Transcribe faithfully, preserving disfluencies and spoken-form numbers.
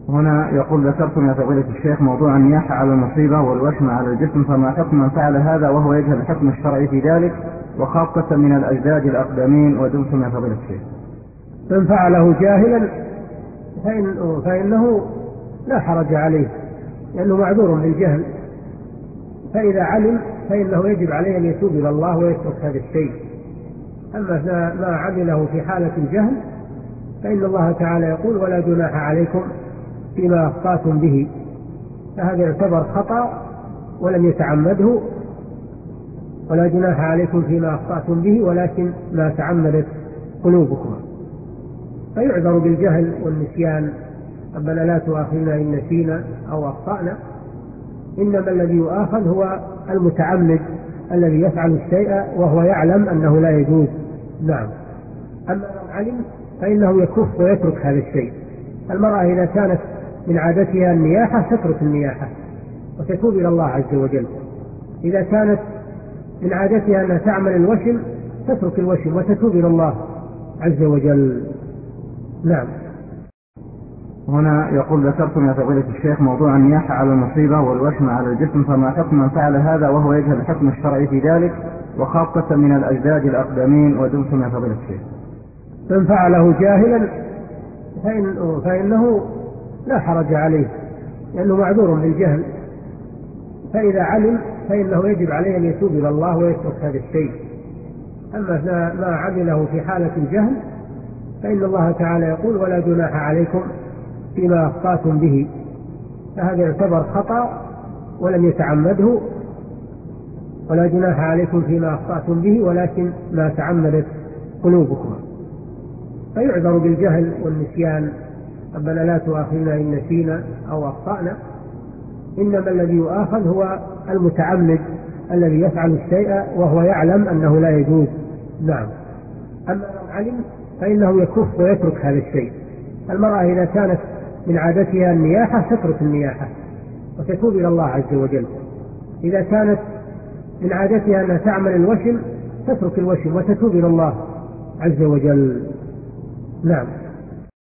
هنا يقول: ذكرتم يا فضيلة الشيخ موضوع النياحة على المصيبة والوشم على الجسم، فما حكم من فعل هذا وهو يجهل الحكم الشرعي في ذلك، وخاصة من الأجداد الأقدمين، ودمتم يا فضيلة الشيخ؟ من فعله جاهلا فإن فإنه لا حرج عليه، لأنه معذور بالجهل. فإذا علم فإنه يجب عليه أن يتوب إلى الله ويترك هذا الشيء. أما ما عمله في حالة الجهل فإن الله تعالى يقول: ولا جناح عليكم فيما أخطأتم به. فهذا يعتبر خطأ ولم يتعمده. ولا جناح عليكم فيما أخطأتم به ولكن ما تعمدت قلوبكم. فيعذر بالجهل والنسيان: ربنا لا تؤاخذنا إن نسينا أو أخطأنا. إنما الذي يؤاخذ هو المتعمد الذي يفعل الشيء وهو يعلم أنه لا يجوز. نعم. أما من علم فإنه يكف ويترك هذا الشيء. المرأة إذا كانت من عادتها النياحة تترك النياحة وتتوب إلى الله عز وجل. إذا كانت من عادتها أنها تعمل الوشم تترك الوشم وتتوب إلى الله عز وجل. نعم. هنا يقول: ذكرتم يا فضيلة الشيخ موضوع النياحة على المصيبة والوشم على الجسم، فما حكم من فعل هذا وهو يجهل الحكم الشرعي في ذلك، وخاصة من الأجداد الأقدمين، ودمتم يا فضيلة الشيخ؟ من فعله جاهلا فإن فإنه لا حرج عليه، لأنه معذور بالجهل. فإذا علم فإنه يجب عليه أن يتوب إلى الله ويترك هذا الشيء. أما ما عمله في حالة الجهل فإن الله تعالى يقول: ولا جناح عليكم فيما أخطأتم به. فهذا يعتبر خطأ ولم يتعمده. ولا جناح عليكم فيما أخطأتم به ولكن ما تعمدت قلوبكم. فيعذر بالجهل والنسيان: ربنا لا تؤاخذنا إن نسينا أو أخطأنا. إنما الذي يؤاخذ هو المتعمد الذي يفعل الشيء وهو يعلم أنه لا يجوز. نعم. أما من علم فإنه يكف ويترك هذا الشيء. المرأة إذا كانت من عادتها النياحة تترك النياحة وتتوب إلى الله عز وجل. إذا كانت من عادتها أنها تعمل الوشم تترك الوشم وتتوب إلى الله عز وجل. نعم.